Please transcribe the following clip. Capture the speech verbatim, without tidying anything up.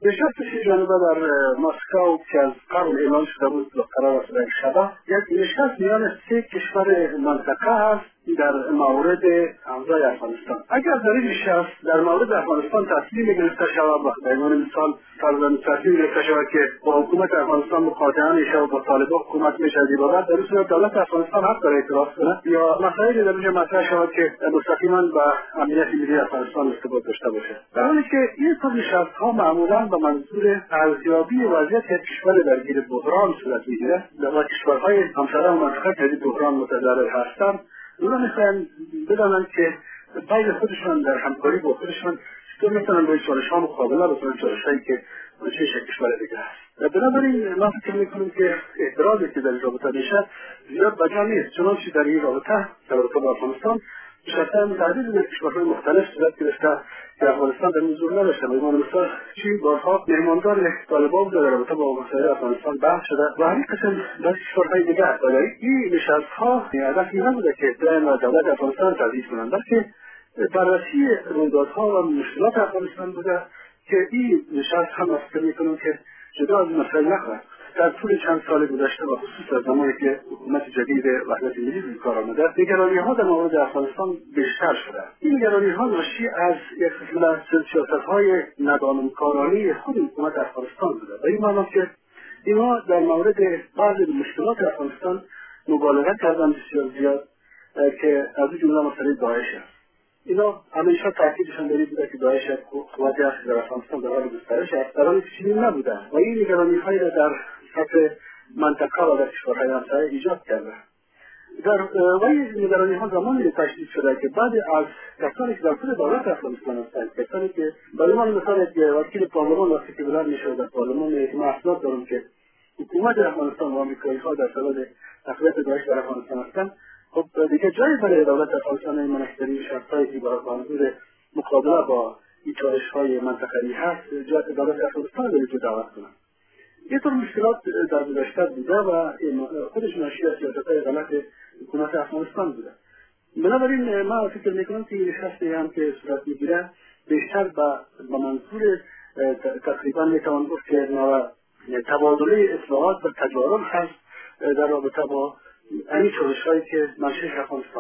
نشست جانبه در مسکو که از قبل اعلان شده بود و قرار است در شبه، یک نشست میان سه کشور منطقه است در مورد اوضاع افغانستان. اگر در این نشست در مورد افغانستان تصمیم گرفته شود، به عنوان مثال فرضاً تصمیم گرفته شود که با حکومت افغانستان مقاطعه میشه و با طالبان حکومت میشه، دیگر در این صورت دولت افغانستان حق داره اعتراض کنه یا مسائلی در اینجا مطرح شود که مستقیما به امنیت ملی افغانستان ارتباط داشته باشه. در حالی که این طور نشست‌ها معمولاً به منظور ارزیابی وضعیت کشور درگیر بحران صورت میگیره و کشورهای همسایه و منطقه که از بحران متضرر هستند اونا میخواین بدانند که بین خودشان در همکاری با خودشان چطور میتونن با این چالش‌ها مقابله بکنن، چالش‌هایی که منشأ کشور دیگه است. بنابراین من فکر میکنم که اعتراضی که در این رابطه میشه زیاد بجا نیست، چنانچه در این رابطه در رابطه با افغانستان شرطاً تعدیل در کشورهای مختلف صورت گرفته که افغانستان در حضور نداشته. به عنوان مثال چین بارها مهماندار طالبان بوده، در رابطه با مسائل افغانستان بحث شده و همین قسم در کشورهای دیگر. ولی این نشست‌ها هدف این نبوده که بیاین دولت افغانستان تضعیف کنند، بلکه بررسی رویدادها و مشکلات افغانستان بوده که این نشست هم فکر میکنم که جدا از این مسائل نخواهد. در طول چند سال گذشته و خصوص از زمانی که حکومت جدید وحدت ملی به کار آمده، نگرانی‌ها در مورد افغانستان بیشتر شده. این نگرانی‌ها ناشی از یک قسم سیاست‌های ندانمکارانه خود حکومت افغانستان بوده. به این معنی که اینها در مورد بعضی مشکلات افغانستان مبالغه کردن بسیار زیاد که از این جمله مسئله داعش است. اینا همیشه تاکیدشان داری بوده که داعش قوتی است در افغانستان در حال گسترش است، در حالی که چنین نبوده و این نگرانی‌هایی را در سطح منطقه و در کشورهای همسایه ایجاد کرده. در و این نگرانی‌ها زمانی تشدید شده که بعد از کسانی که در خود دولت افغانستان هستند، کسانی که برای من مثلا یک وکیل پارلمان وقتی که بلند میشه در پارلمان میگه که من اسناد دارم که حکومت افغانستان و آمریکایی‌ها در سبب تقویت داعش در افغانستان هستند، خب دیگه جایی برای دولت افغانستان این منحصری شرطایی که با منظور مقابله با این چالش‌های منطقه‌ای هست جای دولت افغانستان رو وجود دعوت کنند. یه طور مشکلات در گذشته بوده و خودش ناشی از سیاست‌های غلط حکومت افغانستان بوده. بنابراین من فکر می‌کنم که این نشستی هم که صورت می‌گیره بیشتر به منظور تقریبا میتوان گفت که تبادله اطلاعات و تجارب هست در رابطه با این چالش‌هایی که منشأ افغانستان